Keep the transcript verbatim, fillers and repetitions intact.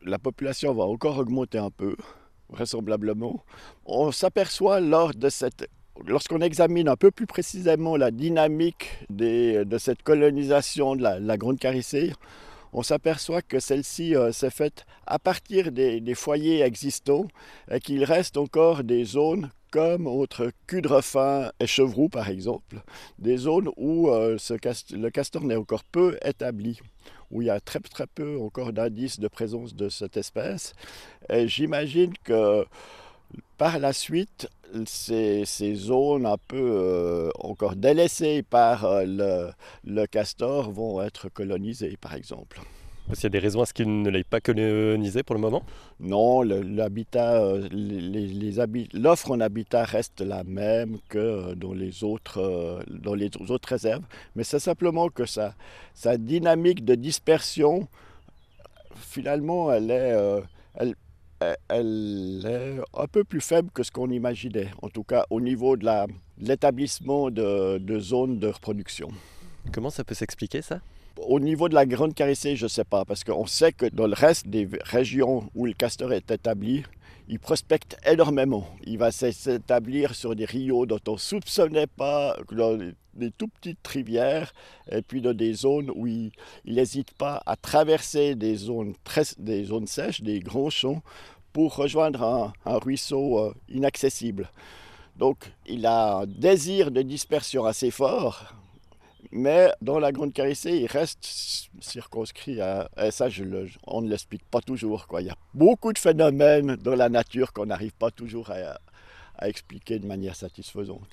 la population va encore augmenter un peu, vraisemblablement. On s'aperçoit lors de cette Lorsqu'on examine un peu plus précisément la dynamique des- de cette colonisation de la, la Grande Carissée, on s'aperçoit que celle-ci euh, s'est faite à partir des, des foyers existants et qu'il reste encore des zones comme entre Cudrefin et Chevroux par exemple, des zones où euh, ce cast- le castor n'est encore peu établi, où il y a très très peu encore d'indices de présence de cette espèce. Et j'imagine que par la suite, ces, ces zones un peu euh, encore délaissées par euh, le, le castor vont être colonisées, par exemple. Parce qu'il y a des raisons à ce qu'il ne l'ait pas colonisé pour le moment? Non, le- l'habitat, euh, les, les- les habi- l'offre en habitat reste la même que euh, dans les autres, euh, dans les autres réserves, mais c'est simplement que sa, sa dynamique de dispersion, finalement, elle est, euh, elle, elle- elle est un peu plus faible que ce qu'on imaginait, en tout cas au niveau de la- de l'établissement de, de zones de reproduction. Comment ça peut s'expliquer ça? Au niveau de la Grande Carissée, je ne sais pas, parce qu'on sait que dans le reste des régions où le castor est établi, il prospecte énormément. Il va s'établir sur des rios dont on ne soupçonnait pas, dans des tout petites rivières, et puis dans des zones où il n'hésite pas à traverser des zones, très, des zones sèches, des grands champs, pour rejoindre un, un ruisseau euh, inaccessible. Donc il a un désir de dispersion assez fort, mais dans la Grande Carissée, il reste circonscrit à. Et ça, je le- on ne l'explique pas toujours, quoi. Il y a beaucoup de phénomènes dans la nature qu'on n'arrive pas toujours à, à expliquer de manière satisfaisante.